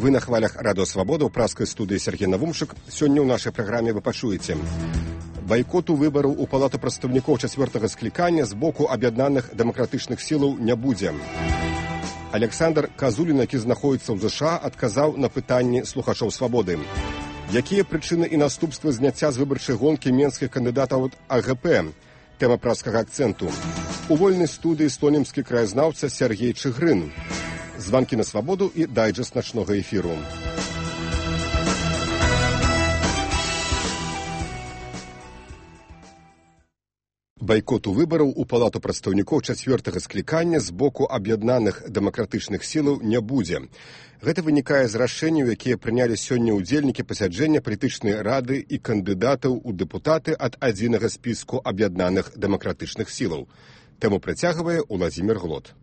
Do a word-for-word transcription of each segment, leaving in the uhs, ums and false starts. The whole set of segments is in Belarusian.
Вы на хвалях Радио Свобода ў праскай студыі Сергей Навумшык. Сёння ў нашай праграме вы пачуеце. Байкоту выбараў у палату прадстаўнікоў чацвёртага склікання з боку аб'яднаных дэмакратычных сілаў не будзе. Александр Казулін, які знаходіцца ў ЗША, адказаў на пытанні слухачоў Свабоды. Якія прычыны і наступствы зняцця з выбарчай гонкі менскіх кандыдатаў ад АГП? Тэма праскага акцэнту. У вольнай студыі стонімскі краязнаўца Сергей Чыгрын. Званкі на Свабоду і дайджэст начнога эфіру. Байкоту выбараў у палату прадстаўнікоў чацвёртага склікання з боку аб'яднаных дэмакратычных сілаў не будзе. Гэта вынікае з рашэнняў, якія прынялі сёння ўдзельнікі пасяджэння палітычнай рады і кандыдатаў у дэпутаты ад адзінага спіску аб'яднаных дэмакратычных сілаў. Тэму працягвае Уладзімір Глот.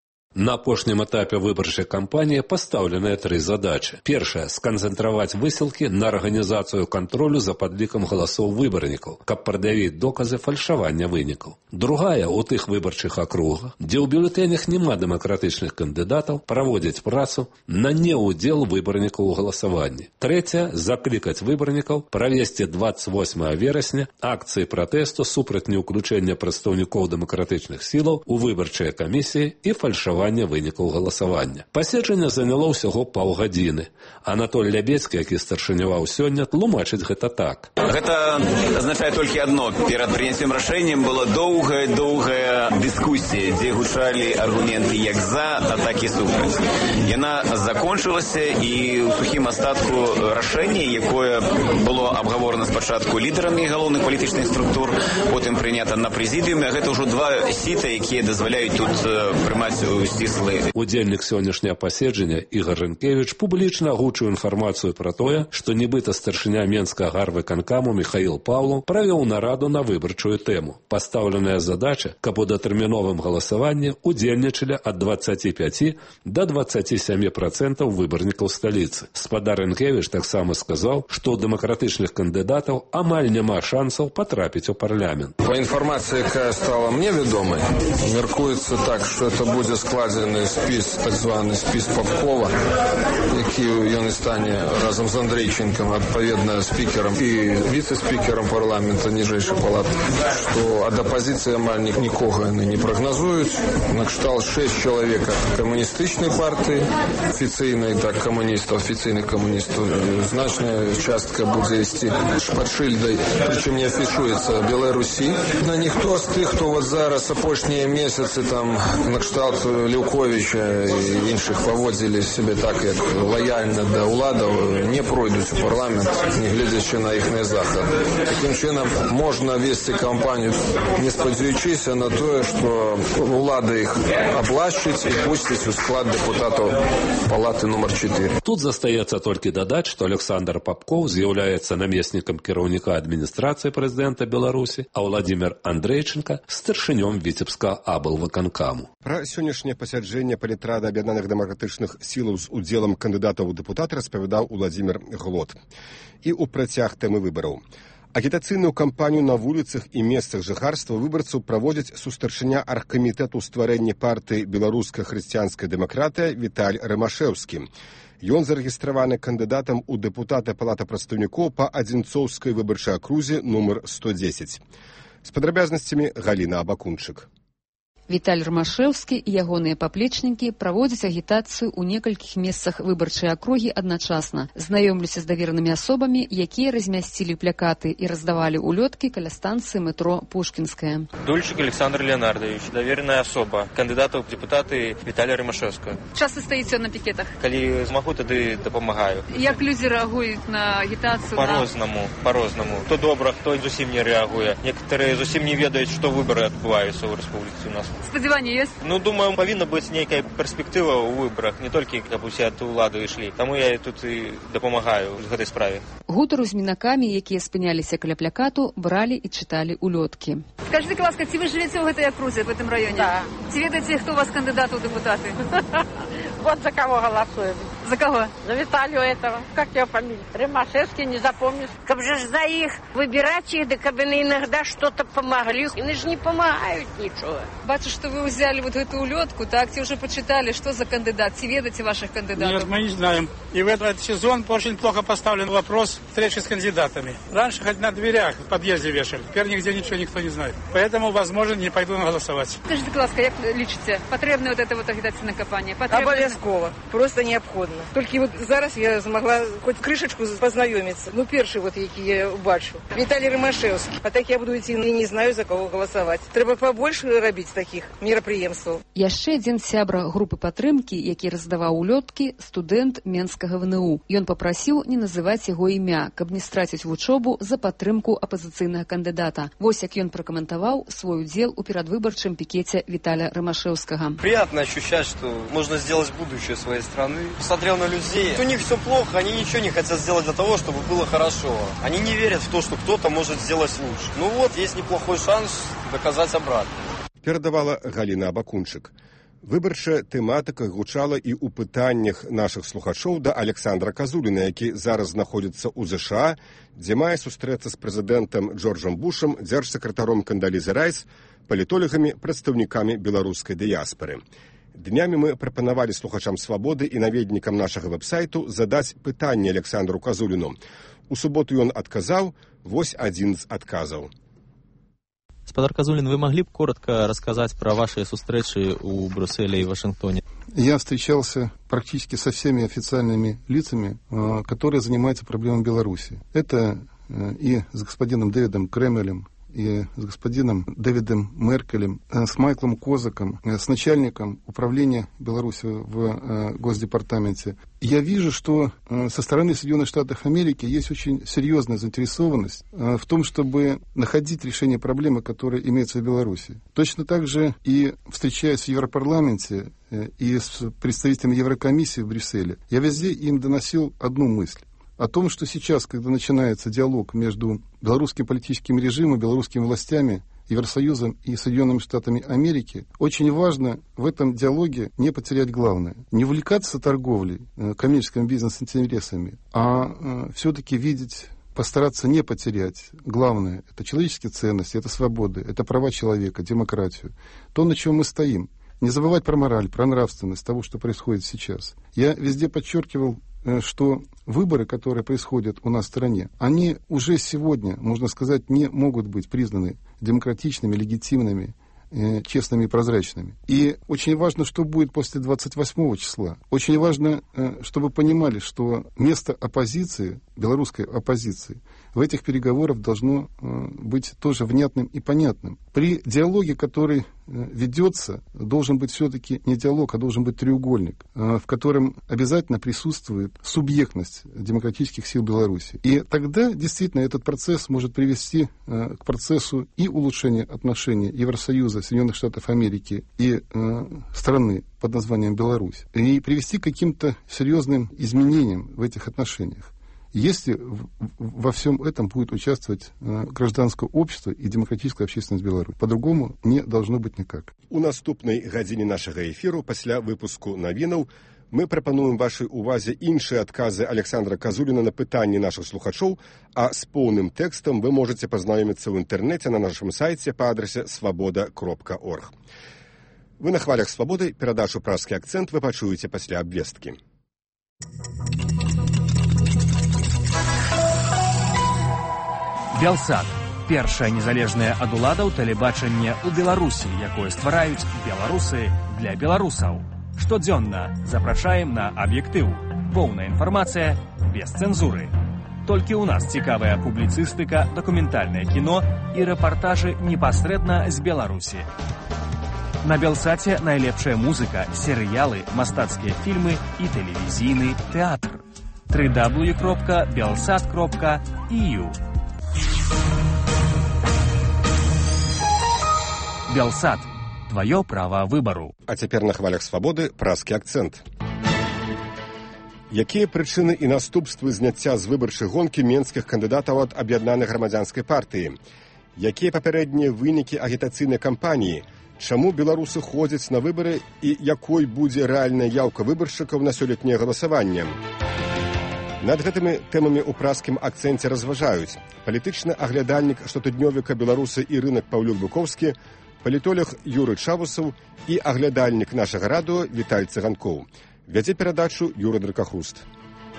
На апошнім этапе выбарчай кампаніі пастаўленыя тры задачы. Першая – сканцэнтраваць высілкі на арганізацыю кантролю за падлікам галасоў выбарнікаў, каб прад'явіць доказы фальшавання вынікаў. Другая – у тых выбарчых акругах, дзе ў бюлетэнях няма дэмакратычных кандыдатаў, праводзіць працу на неўдзел выбарнікаў у галасаванні. Трэцяя – заклікаць выбарнікаў правесці дваццаць восьмага верасня акцыі пратэсту супраць неўключэння прадстаўнікоў дэмакратычных сілаў у выбарчыя камісіі і фальшавання вынікаў галасавання. Паседжанне заняло ўсяго паўгадзіны. Анатоль Лябецкі, які старшыняваў сёння, тлумачыць гэта так. Гэта азначае толькі адно. Перад прыняццем рашэннем была доўгая-доўгая дыскусія, дзе гучалі аргументы як за, а так і супраць. Яна закончылася, і ў сухім астатку рашэнне, якое было абгаворана спачатку лідарамі галоўных палітычных структур, потым прынята на прэзідыуме, гэта ўжо два сіта, якія дазваляюць тут прымаць Удзельнік сённяшняга паседжання Ігор Рынкевіч публічна агучыў інфармацыю пра тое, што нібыта старшыня Менскага гарвыканкаму Міхаіл Паўлаў правёў нараду на выбарчую тэму. Пастаўленая задача, каб у датэрміновым галасаванні удзельнічалі ад дваццаці пяці да дваццаці сямі працэнтаў выбарнікаў сталіцы. Спадар Рынкевіч таксама сказаў, што ў дэмакратычных кандыдатаў амаль няма шансаў патрапіць у парламент. Па інфармацыі, якая стала мне вядомай, мяркуецца так, што это будзе складзены спіс, так званы спіс Попкова, які ён і стане разам з Андрейченкам адпаведна спікерам і віцэ-спікерам парламента ніжэйшай палаты, што ад апазіцыі амаль нікога яны не прагназуюць. Накшталт шэсць чалавек ад камуністычнай партыі, афіцыйнай, так, камуністаў, афіцыйных камуністаў. Значная частка будзе ісці пад шыльдай, прычым не афішуецца Беларусі. На ніхто з тых, хто вот зараз апошнія месяцы там накшталт Леўковіча і іншых паводзілі сябе так, як лаяльна да ўладаў, не пройдуць у парламент, не гледзячы на іхныя захады. Такім чынам можна весці кампанію, не спадзяючыся на тое, што ўлада іх аблашчыць і пусціць у склад дэпутатаў палаты нумар чатыры. Тут застаецца толькі дадаць, што Александр Попков з'яўляецца намеснікам кіраўніка адміністрацыі прэзідэнта Беларусі, а Владимир Андрейченко старшынём віцебскага аблвыканкаму. Пра сённяшняе пасяджэнне палітрады аб'яднаных дэмакратычных сілаў з удзелам кандыдатаў у дэпутаты распавядаў Уладзімір Глот. І ў працяг тэмы выбараў. Агітацыйную кампанію на вуліцах і месцах жыхарства выбарцаў праводзяць сустарчыня аргкамітэту стварэння партыі «Беларуская хрысціянская дэмакратыя» Віталь Рымашэўскі. Ён зарэгістраваны кандыдатам у дэпутаты палаты прадстаўнікоў па Адзінцоўскай выбарчай акрузе нумар сто дзесяць. З падрабязнасцямі Галіна Абакунчык. Віталь Рымашэўскі і ягоныя паплечнікі праводзяць агітацыю ў некалькіх месцах выбарчай акругі адначасна. Знаёмлюся з даверанымі асобамі, якія размясцілі плакаты і раздавалі улёткі каля станцыі метро Пушкінская. Дульчык Александр Леонардович, давераная асоба, кандыдата ў дэпутаты Віталя Рымашэўскага. Часта стаіце на пікетах? Калі змагу, тады дапамагаю. Як людзі рэагуюць на агітацыю? Па-рознаму, па-рознаму. Хто добра, хто зусім не рэагуе. Некаторыя зусім не ведаюць, што выбары адбываюцца ў рэспубліцы у нас. Спадзяванні ёсць? Ну, думаю, павінна быць нейкая перспектыва ў выбарах, не толькі каб усе ад улады ішлі. Таму я тут і дапамагаю ў гэтай справе. Гутару з мінакамі, якія спыняліся каля плакату, бралі і чыталі улёткі. Скажите, ласка, ці вы живете в этой округе, в этом районе? Да. Ці ведаеце, хто у вас кандидат у депутаты? Вот за кого голосуем. За кого? За Виталию этого. Как его фамилия? Римашевский, не запомнишь. Как же за их выбирать их, да как бы иногда что-то помогли. Они же не помогают ничего. Бачу, что вы взяли вот эту улетку, так, те уже почитали, что за кандидат. Те ведаете ваших кандидатов? Нет, мы не знаем. И в этот сезон очень плохо поставлен вопрос встречи с кандидатами. Раньше хоть на дверях в подъезде вешали, теперь нигде ничего никто не знает. Поэтому, возможно, не пойду голосовать. Скажите, будь ласка, як лічите, потрібна вот эта вот агітаційна кампанія? Потрібна? Обов'язково, просто необхідно. Тільки от зараз я змогла хоч кришечку познайомитися. Ну, перший, от, який я бачу, Віталій Римашевський. А так я буду йти і не знаю, за кого голосувати. Треба побольше робити таких мероприємств. Яшчэ адзін сябра групы падтрымкі, які раздаваў улёткі, студэнт Менскага вэ эн у. Ён папрасіў не называць яго імя, каб не страціць вучобу за падтрымку апазіцыйнага кандыдата. Вось як ён пракаментаваў свой удзел у перадвыбарчым пікеце Віталя Рымашевскага. Приятно ощущать, что можно сделать будущее своей страны. Смотрел на людей, у них все плохо, они ничего не хотят сделать для того, чтобы было хорошо. Они не верят в то, что кто-то может сделать лучше. Ну вот, есть неплохой шанс доказать обратно. Перадавала Галіна Абакунчык. Выбарчая тэматыка гучала і ў пытаннях нашых слухачоў да Александра Казуліна, які зараз знаходзіцца ў ЗША, дзе мае сустрэцца з прэзідэнтам Джорджам Бушам, дзяржсакратаром Кандалізай Райс, палітолагамі, прадстаўнікамі беларускай дыяспары. Днямі мы прапанавалі слухачам «Свабоды» і наведнікам нашага вэб-сайту задаць пытанне Александру Казуліну. У суботу ён адказаў, вось адзін з адказаў. Господар Казулин, вы могли бы коротко рассказать про ваши встречи у Брюсселя и Вашингтоне? Я встречался практически со всеми официальными лицами, которые занимаются проблемами Беларуси. Это и с господином Дэвидом Кремелем, и с господином Дэвидом Меркелем, с Майклом Козаком, с начальником управления Беларуси в Госдепартаменте. Я вижу, что со стороны Соединенных Штатов Америки есть очень серьезная заинтересованность в том, чтобы находить решение проблемы, которая имеется в Беларуси. Точно так же и встречаясь в Европарламенте и с представителями Еврокомиссии в Брюсселе, я везде им доносил одну мысль. О том, что сейчас, когда начинается диалог между белорусским политическим режимом, белорусскими властями, Евросоюзом и Соединенными Штатами Америки, очень важно в этом диалоге не потерять главное. Не увлекаться торговлей, коммерческими бизнес-интересами, а все-таки видеть, постараться не потерять главное. Это человеческие ценности, это свободы, это права человека, демократию. То, на чем мы стоим. Не забывать про мораль, про нравственность того, что происходит сейчас. Я везде подчеркивал, что выборы, которые происходят у нас в стране, они уже сегодня, можно сказать, не могут быть признаны демократичными, легитимными, честными и прозрачными. И очень важно, что будет после двадцать восьмого числа. Очень важно, чтобы понимали, что место оппозиции, белорусской оппозиции, в этих переговорах должно быть тоже внятным и понятным. При диалоге, который ведется, должен быть все-таки не диалог, а должен быть треугольник, в котором обязательно присутствует субъектность демократических сил Беларуси. И тогда действительно этот процесс может привести к процессу и улучшения отношений Евросоюза, Соединенных Штатов Америки и страны под названием Беларусь, и привести к каким-то серьезным изменениям в этих отношениях. Если во всем этом будет участвовать гражданское общество и демократическая общественность Беларуси. По-другому не должно быть никак. У наступнай гадзіне нашага эфіру пасля выпуску навінаў мы прапануем вашай увазе іншыя адказы Александра Казуліна на пытанні нашых слухачоў, а з поўным тэкстам вы можете пазнаёміцца ў інтэрнэце на нашым сайце па адрасе свабода кропка орг. Вы на хвалях свабоды, перадачу «Пражскі акцэнт» вы пачуеце пасля абвесткі. Белсат. Першае незалежнае ад уладаў тэлебачанне ў Беларусі, якое ствараюць беларусы для беларусаў. Штодзённа запрашаем на аб'ектыў. Поўная інфармацыя без цэнзуры. Толькі ў нас цікавая публіцыстыка, дакументальнае кіно і рэпартажы непасрэдна з Беларусі. На Белсаце найлепшая музыка, серыялы, мастацкія фільмы і тэлевізійны тэатр. дабл ю дабл ю дабл ю кропка белсат кропка і ю. Белсат. Твое право выбору. А цяпер на хвалях свабоды пражскі акцэнт. Якія прычыны і наступствы зняцця з выбарчай гонкі менскіх кандыдатаў ад аб'яднанай грамадзянскай партыі? Якія папярэднія вынікі агітацыйнай кампаніі? Чаму беларусы ходзяць на выбары і якой будзе рэальная яўка выбаршчыкаў на сёлетняе галасаванне? Над гэтымі тэмамі ў пражскім акцэнце разважаюць палітычны аглядальнік штотыднёвіка «Беларусы і рынак» Паўлюк Буковскі, палітолог Юры Чавусаў і аглядальнік нашага радыё Віталь Цыганкоў. Вядзе перадачу Юра Дракахруст.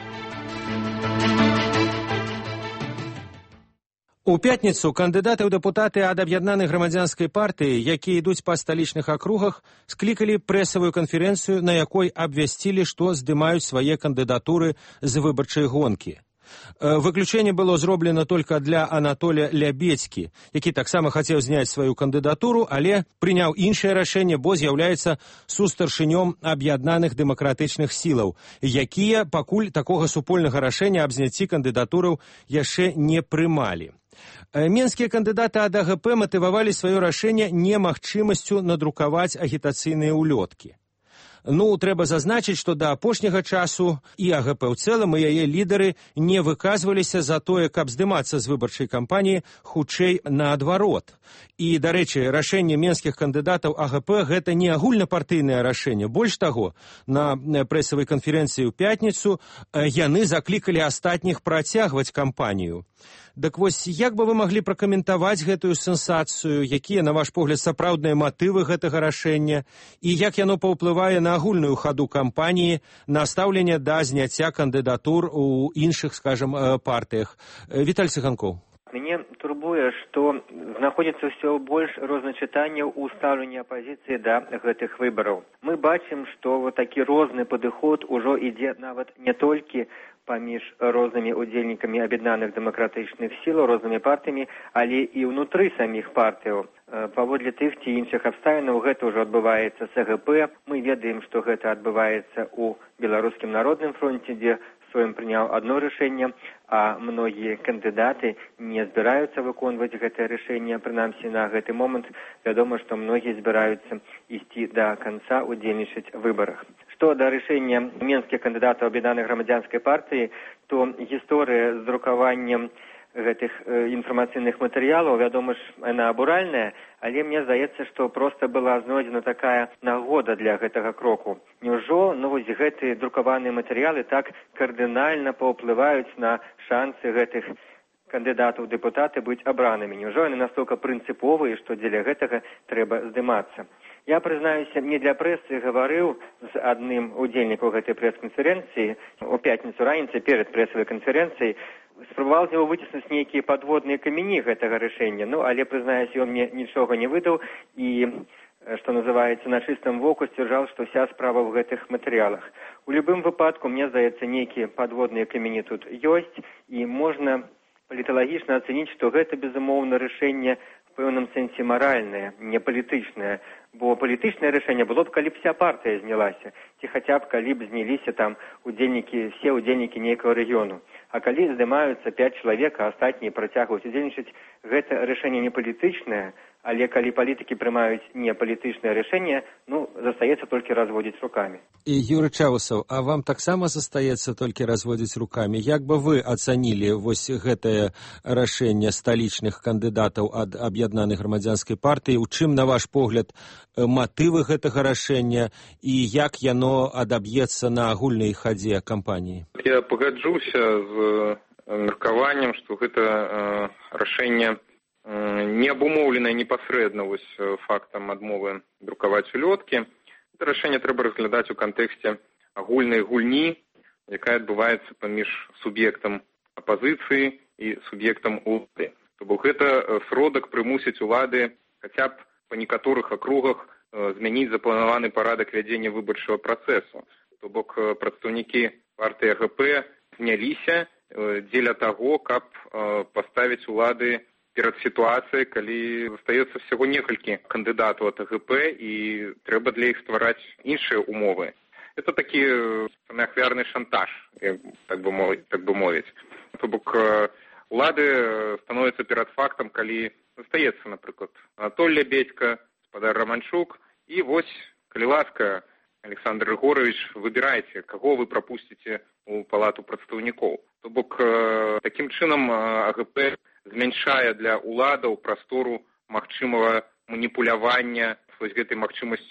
У пятніцу кандыдаты ў дэпутаты ад аб'яднанай грамадзянскай партыі, якія ідуць па сталічных акругах, склікалі прэсавую канферэнцыю, на якой абвясцілі, што здымаюць свае кандыдатуры з выбарчай гонкі. Выключэнне было зроблена толькі для Анатолія Лябедзькі, які таксама хацеў зняць сваю кандыдатуру, але прыняў іншае рашэнне, бо з'яўляецца сустаршынём аб'яднаных дэмакратычных сілаў, якія пакуль такога супольнага рашэння аб зняцці кандыдатураў яшчэ не прымалі. Менскія кандыдаты ад АГП матывавалі сваё рашэнне немагчымасцю надрукаваць агітацыйныя ўлёткі. Ну, трэба зазначыць, што да апошняга часу і АГП ў цэлым, і яе лідары не выказваліся за тое, каб здымацца з выбарчай кампаніі, хутчэй наадварот. І, дарэчы, рашэнне менскіх кандыдатаў АГП – гэта не агульнапартыйнае рашэнне. Больш таго, на прэсавай канферэнцыі ў пятніцу яны заклікалі астатніх працягваць кампанію. Дык вось, як бы вы маглі пракаментаваць гэтую сенсацыю, якія, на ваш погляд, сапраўдныя матывы гэтага рашэння, і як яно паўплывае на агульную хаду кампаніі, на стаўленне да зняцця кандыдатур у іншых, скажам, партыях? Віталь Цыганкоў. Мяне турбуе, што знаходзіцца ўсё больш розначытанняў у стаўленні апазіцыі да гэтых выбараў. Мы бачым, што вот такі розны падыход ужо ідзе нават не толькі паміж рознымі удзельнікамі аб'яднаных дэмакратычных сілаў, рознымі партыямі, але і ўнутры саміх партыяў. Паводле тых ці іншых абставінаў гэта ўжо адбываецца з АГП. Мы ведаем, што гэта адбываецца ў Беларускім народным фронце, дзе Сойм прыняў адно рашэнне, а многія кандыдаты не збіраюцца выконваць гэтае рашэнне, прынамсі на гэты момант. Вядома, што многія збіраюцца ісці да канца, удзельнічаць у выбарах. Што да рашэння менскіх кандыдатаў аб'яднанай грамадзянскай партыі, то гісторыя з друкаваннем гэтых э, інфармацыйных матэрыялаў, вядома ж, яна абуральная, але мне здаецца, што проста была знойдзена такая нагода для гэтага кроку. Няўжо, ну вось гэтыя друкаваныя матэрыялы так кардынальна паўплываюць на шансы гэтых кандыдатаў дэпутаты быць абранымі? Няўжо яны настолькі прынцыповыя, што дзеля гэтага трэба здымацца? Я, прызнаюся, не для прэсы гаварыў з адным удзельнікаў гэтай прэс-канферэнцыі у пятніцу раніцай перад прэсавай канферэнцыяй, спрабаваў з яго выціснуць нейкія падводныя камені гэтага рашэння, ну, але, прызнаюся, ён мне нічога не выдаў і, што называецца, на чыстым воку сцвярджаў, што вся справа ў гэтых матэрыялах. У любым выпадку, мне здаецца, нейкія падводныя камені тут ёсць, і можна паліталагічна ацэніць, што гэта, безумоўна, рашэнне в пэўным сэнсе маральнае, не палітычнае, бо палітычнае рашэнне было б, калі б вся партыя знялася, ці хаця б, калі б зняліся там удзельнікі, все удзельнікі нейкага рэгіёну. А калі здымаюцца пяць чалавек, а астатнія працягваюць удзельнічаць, гэта рашэнне не палітычнае, але калі палітыкі прымаюць не палітычнае рашэнне, ну, застаецца толькі разводзіць рукамі. І, Юрый Чаўсаў, а вам таксама застаецца толькі разводзіць рукамі? Як бы вы ацанілі вось гэтае рашэнне сталічных кандыдатаў ад аб'яднанай грамадзянскай партыі? У чым, на ваш погляд, матывы гэтага рашэння і як яно адаб'ецца на агульнай хадзе кампаніі? Я пагаджуся з меркаваннем, што гэта э, рашэнне не абумоўленае непасрэдна вось фактам адмовы друкаваць улёткі. Гэта рашэнне трэба разглядаць у кантэксце агульнай гульні, якая адбываецца паміж суб'ектам апазіцыі і суб'ектам улады. То бок гэта сродак прымусіць улады хаця б па некаторых акругах змяніць запланаваны парадак вядзення выбарчага працэсу. То бок прадстаўнікі партыі АГП зняліся дзеля таго, каб паставіць улады перад сітуацыяй, калі застаецца всяго некалькі кандыдатаў ад АГП і трэба для іх ствараць іншыя умовы. Это такі ахвярны шантаж, так бы мовіць, так бы мовіць. То бок улады становяцца перад фактам, калі застаецца, напрыклад, Анатолий Лябедзька, гаспадар Романчук, і вось, калі ласка, Александр Григорович, выбірайце, каго вы прапусціце у палату прадстаўнікоў. То бок такім чынам АГП змяншае для уладаў прастору магчымага маніпулявання вось гэтай магчымасцю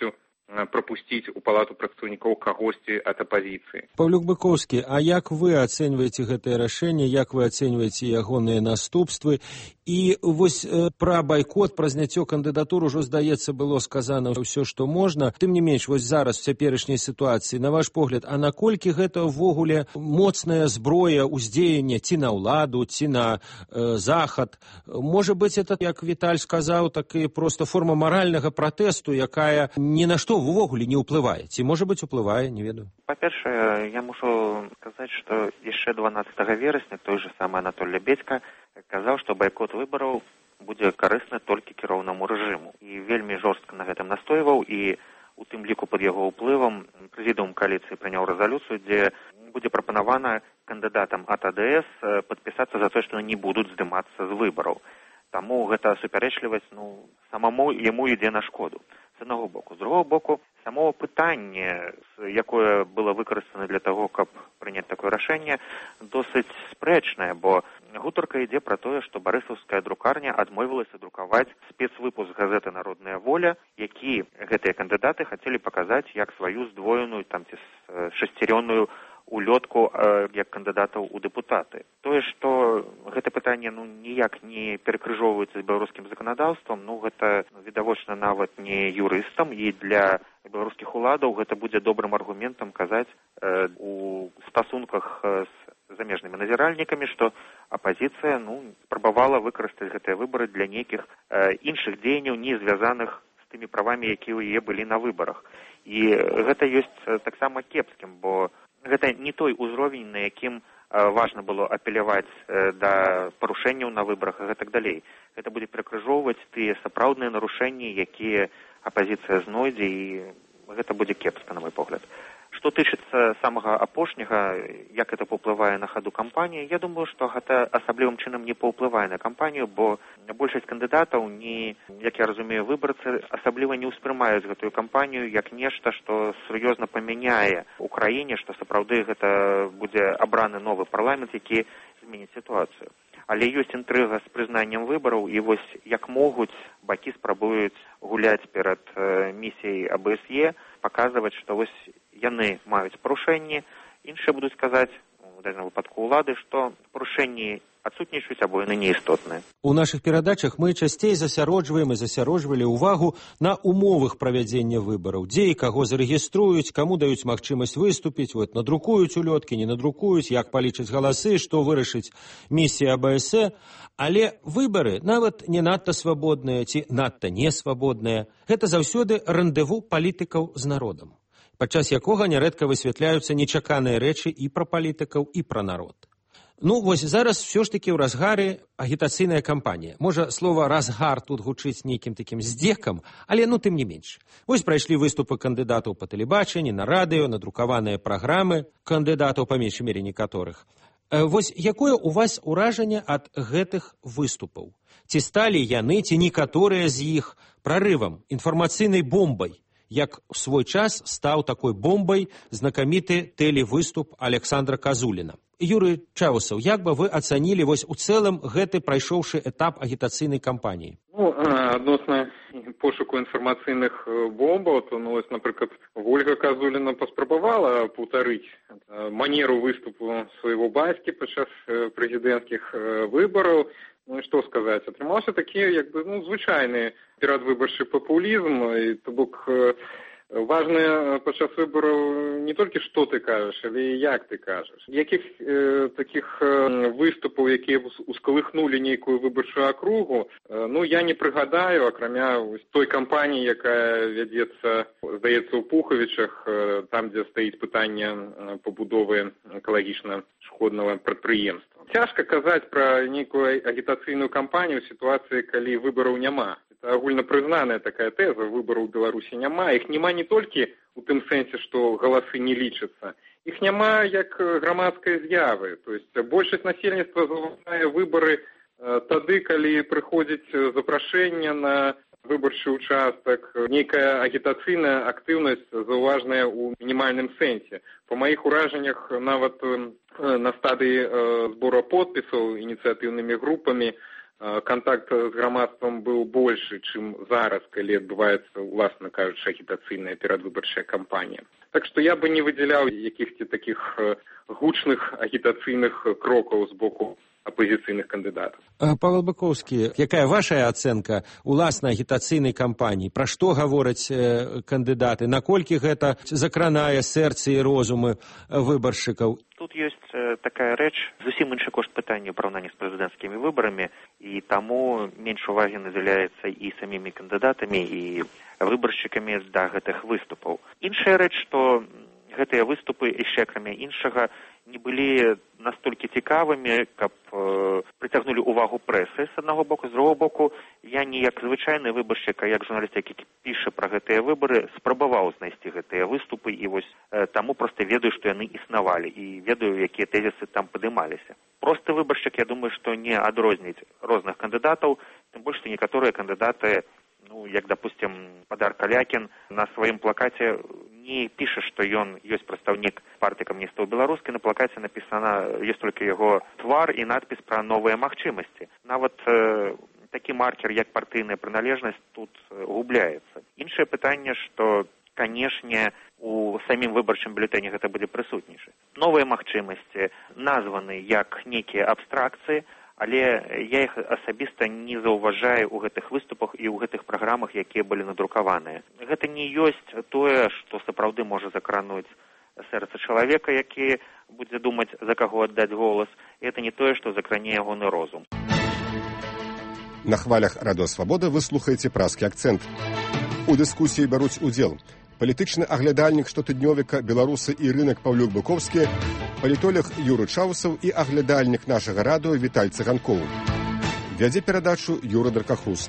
пропусціць у палату прадстаўнікоў кагосьці ад апазіцыі. Паўлюк Быкоўскі, а як вы ацэньваеце гэтае рашэнне, як вы ацэньваеце ягоныя наступствы? І вось э, пра байкот, пра зняццё кандыдатур ужо, здаецца, было сказана ўсё, што можна. Тым не менш, вось зараз у цяперашняй сітуацыі, на ваш погляд, а наколькі гэта ўвогуле моцная зброя ўздзеяння ці на ўладу, ці на э, захад? Можа быць, это, як Віталь сказаў, такі проста форма маральнага пратэсту, якая ні на што увогуле не ўплывае. Ці, можа быць, уплывае, не ведаю. Па-першае, я мушу сказаць, што яшчэ дванаццатага верасня той же самы Анатолий Лебедька казаў, што байкот выбараў будзе карысны толькі кіроўнаму рэжыму. І вельмі жорстка на гэтым настойваў, і у тым ліку пад яго ўплывам прэзідыум кааліцыі прыняў рэзалюцыю, дзе будзе прапанавана кандыдатам ад А Дэ Эс падпісацца за тое, што не будуць здымацца з выбараў. Таму гэта супярэчлівасць, ну, самому яму ідзе на шкоду. З аднаго боку. З другого боку, само пытанне, якое было выкарыстана для таго, каб прыняць такое рашэнне, досыць спрэчнае, бо гутарка ідзе пра тое, што барысаўская друкарня адмовілася друкаваць спецвыпуск газеты «Народная воля», які гэтыя кандыдаты хацелі паказаць як сваю здвоеную, там, ці шасцярённую улётку э, як кандыдатаў у дэпутаты. Тое, што гэта пытанне ну, ніяк не перакрыжоўваецца з беларускім заканадаўствам, ну гэта відавочна нават не юрыстам, і для беларускіх уладаў гэта будзе добрым аргументам казаць э, у стасунках з замежнымі назіральнікамі, што апазіцыя ну, спрабавала выкарыстаць гэтыя выбары для нейкіх э, іншых дзеянняў, не звязаных з тымі правамі, якія ў яе былі на выбарах. І гэта ёсць э, таксама кепскім, бо гэта не той узровень, на якім э, важна было апеляваць э, да парушэнняў на выбарах і гэтак далей. Гэта будзе перакрыжоўваць тыя сапраўдныя нарушэнні, якія апазіцыя знойдзе, і гэта будзе кепска, на мой погляд. Што тычыцца самага апошняга, як гэта паўплывае на хаду кампаніі, я думаю, што гэта асаблівым чынам не паўплывае на кампанію, бо большасць кандыдатаў, не, як я разумею, выбарцы асабліва не ўспрымаюць гэтую кампанію як нешта, што сур'ёзна памяняе ў краіне, што сапраўды гэта будзе абраны новы парламент, які зменіць сітуацыю. Але ёсць інтрыга з прызнаннем выбараў, і вось як могуць, бакі спрабуюць гуляць перад э, місіяй А Бэ Эс Е, паказваць, што вось яны маюць парушэнні, іншыя будуць казаць, у дадзеным выпадку ўлады, што парушэнні адсутнічаюць або яны неістотныя. У нашых перадачах мы часцей засяроджваем і засяроджвалі ўвагу на умовах правядзення выбараў, дзе і каго зарэгіструюць, каму даюць магчымасць выступіць, вот, надрукуюць улёткі, не надрукуюць, як палічаць галасы, што вырашыць місія А Бэ Эс Е. Але выбары нават не надта свабодныя ці надта несвабодныя. Гэта заўсёды рандеву палітыкаў з народам, падчас якога нярэдка высвятляюцца нечаканыя рэчы і пра палітыкаў, і пра народ. Ну, вось зараз все ж таки ў разгары агітацыйная кампанія. Можа, слова «разгар» тут гучыць нейкім такім здзекам, але ну тым не менш. Вось прайшлі выступы кандыдатаў па тэлебачанні, на радыё, надрукаваныя праграмы кандыдатаў, па меншай мере некаторых. Вось якое у вас ўражанне ад гэтых выступаў? Ці сталі яны, ці некаторыя з іх прарывам, інфармацыйнай бомбай, як у свой час стаў такой бомбай знакаміты тэлевыступ Александра Казуліна? Юрый Чаусаў, як бы вы ацанілі вось у цэлым гэты прайшоўшы этап агітацыйнай кампаніі? Ну, адносна пошуку інфармацыйных бомбаў, то, ну, вось, напрыклад, Ольга Казуліна паспрабавала паўтарыць манеру выступу свайго бацькі падчас прэзідэнцкіх выбараў. Ну і што сказаць, атрымаўся такі, як бы, ну, звычайны перадвыбарчы папулізм, і то бок важна падчас выбараў не толькі што ты кажаш, але і як ты кажаш. Якіх э, такіх э, выступаў, якія ускалыхнулі нейкую выбарчую акругу, э, ну я не прыгадаю, акрамя той кампаніі, якая вядзецца, здаецца, у Пухавічах, э, там, дзе стаіць пытанне пабудовы экалагічна шкоднага прадпрыемства. Цяжка казаць пра нейкую агітацыйную кампанію ў сітуацыі, калі выбараў няма. Это агульнапрызнаная такая тэза, выбараў у Беларусі няма. Іх няма не толькі у тым сэнсе, што галасы не лічацца. Іх няма як грамадскай з'явы. То есть большасць насельніцтва заўважае выбары тады, калі прыходзіць запрашэнне на выбарчы участак, нейкая агітацыйная актыўнасць заўважная ў мінімальным сэнсе. Па маіх уражаннях нават на стадыі збора подпісаў ініцыятыўнымі групамі контакт с грамадством был больше, чем зараз, когда отбывается, властно кажучи, агитационная передвыборчая кампания. Так что я бы не выделял каких-то таких гучных агитационных кроков с боку оппозиционных кандидатов. Павел Быковский, якая ваша оценка уласна агітацыйнай кампаніі? Пра што гавораць кандыдаты? Наколькі гэта закранае сэрцы і розумы выбаршчыкаў? Тут ёсць такая рэч, зусім іншы кошт пытання ў параўнанні з прэзідэнцкімі выбарамі, і таму менш увагі надзяляецца і самімі кандыдатамі, і выбаршчыкамі да гэтых выступаў. Іншая рэч, што гэтыя выступы, яшчэ акрамя іншага, не былі настолькі цікавымі, каб э, прыцягнулі увагу прэсы з аднаго боку, з другого боку, я не як звычайны выбаршчык, а як журналіст, які піша пра гэтыя выбары, спрабаваў знайсці гэтыя выступы, і вось э, таму проста ведаю, што яны існавалі, і ведаю, якія тэзісы там падымаліся. Просты выбаршчык, я думаю, што не адрозніць розных кандыдатаў, тым больш, што некаторыя кандыдаты, ну, як, допустим, Падар Калякін на сваім плакаце не піша, што ён ёсць прадстаўнік партыі камуністаў беларускі, на плакаце напісана, ёсць толькі яго твар і надпіс пра новыя магчымасці. Нават э, такі маркер, як партыйная прыналежнасць, тут губляецца. Іншае пытанне, што, канешне, у самім выбарчым бюлетэні гэта будзе прысутнейшы. Новыя магчымасці названы як нейкія абстракцыі, але я іх асабіста не заўважаю ў гэтых выступах і ў гэтых праграмах, якія былі надрукаваныя. Гэта не ёсць тое, што сапраўды можа закрануць сэрца чалавека, які будзе думаць, за каго аддаць голас, і гэта не тое, што закране ягоны розум. На хвалях Радыё Свабода вы слухаеце празкі акцэнт. У дыскусіі бяруць удзел палітычны аглядальнік штотыднёвіка «Беларусы і рынак» Паўлюк Быковскі, палітолог Юры Чаўсаў і аглядальнік нашага радыё Віталь Цыганкоў. Вядзе перадачу Юра Даркахруст.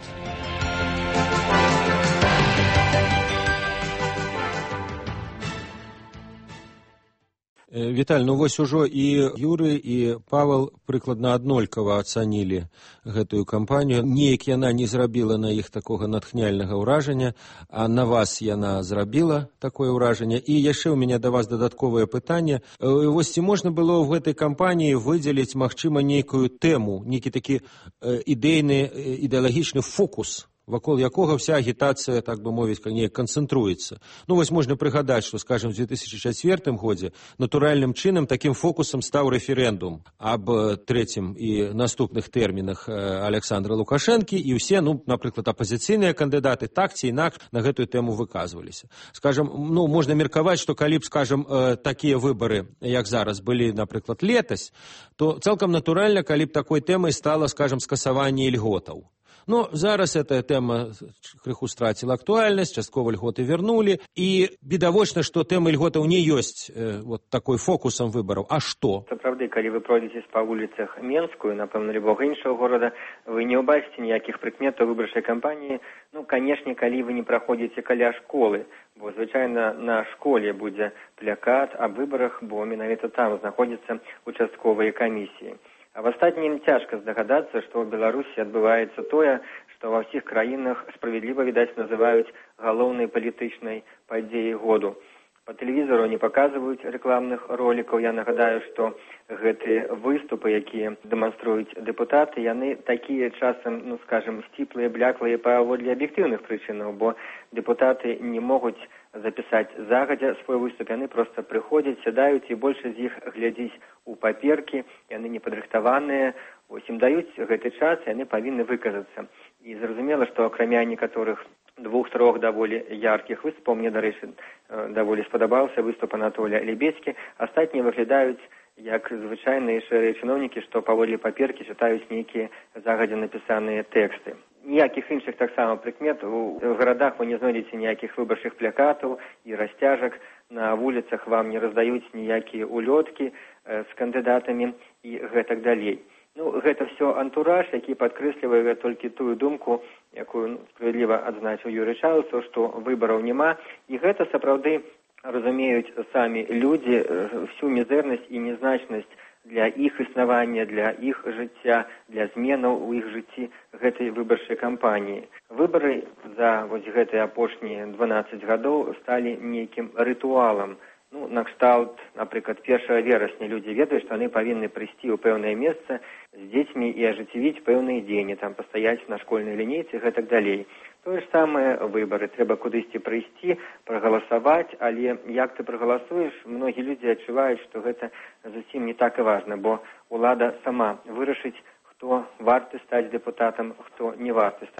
Віталь, ну вось ужо і Юры, і Павел прыкладна аднолькава ацанілі гэтую кампанію. Неяк яна не зрабіла на іх такога натхняльнага ўражання, а на вас яна зрабіла такое ўражанне. І яшчэ ў мяне да вас дадатковае пытанне. Вось ці можна было ў гэтай кампаніі выдзеліць, магчыма, нейкую тэму, нейкі такі ідэйны, ідэалагічны фокус, вакол якога вся агітацыя, так бы мовіць, неяк канцэнтруецца. Ну, вось можна прыгадаць, што, скажем, у две тысячи чацвёртым годзе натуральным чынам такім фокусам стаў рэферэндум аб трэцім і наступных тэрмінах Александра Лукашэнкі, і ўсе, ну, напрыклад, апазіцыйныя кандыдаты так ці інакш на гэтую тэму выказваліся. Скажем, ну, можна меркаваць, што калі б, скажем, такія выбары, як зараз, былі, напрыклад, летась, то цалкам натуральна, калі б такой тэмай стала, скажем, скасаванне льготаў. Но зараз эта тэма крыху страціла актуальнасць, часткова льготы вернулі, і відавочна, што тэма льготаў не ёсць э, вот такой фокусам выбараў. А што? Сапраўды, калі вы пройдзеце па вуліцах Менскую, напэўна, любога іншага горада, вы не ўбачыце ніякіх прыкметаў выбарчай кампаніі. Ну, канешне, калі вы не праходзіце каля школы, бо, звычайна, на школе будзе плакат аб выбарах, бо менавіта там знаходзяцца участковыя камісіі. А в астатнім цяжка здагадацца, што ў Беларусі адбываецца тое, што ва ўсіх краінах справядліва, відаць, называюць галоўнай палітычнай падзеяй году. По тэлевізору не паказваюць рэкламных ролікаў. Я нагадаю, што гэтыя выступы, якія дэманструюць дэпутаты, яны такія часам, ну, скажем, сціплыя, бляклыя паводле аб'ектыўных прычынаў, бо дэпутаты не могуць запісаць загадзя свой выступ, яны проста прыходзяць, сядаюць, і большасць з іх глядзіць у паперкі, яны не падрыхтаваныя, вось ім даюць гэты час, і яны павінны выказацца. І зразумела, што акрамя некаторых двух-трох даволі яркіх выступаў, мне, дарэчы, даволі спадабаўся выступ Анатолія Лебедзькі, астатнія выглядаюць як звычайныя шэрыя чыноўнікі, што паводле паперкі чытаюць нейкія загадзя напісаныя тэксты. Ніякіх іншых таксама прыкмет. У гарадах вы не знойдзеце ніякіх выбарчых плакатаў і расцяжак, на вуліцах вам не раздаюць ніякія улёткі з кандыдатамі і гэтак далей. Ну, гэта все антураж, які падкрэслівае толькі тую думку, якую, ну, справядліва адзначыў Юрый Чаўсаў, што выбараў няма, і гэта сапраўды разумеюць самі людзі всю мізэрнасць і незначнасць для іх існавання, для іх жыцця, для зменаў у іх жыцці гэтай выбарчай кампаніі. Выбары за вось гэтыя апошнія дванаццаць гадоў сталі нейкім рытуалам, Ну, накшталт, напрыклад, першага верасня людзі ведаюць, што яны павінны прыйсці ў пэўнае месца з дзецьмі і ажыццявіць пэўныя дзеянні, там пастаяць на школьнай лінейцы і гэтак далей. Тое ж самае выбары. Трэба кудысьці прыйсці, прагаласаваць, але як ты прагаласуеш, многія людзі адчуваюць, што гэта зусім не так і важна, бо ўлада сама вырашыць, хто варты стаць дэпутатам, хто не варты стаць.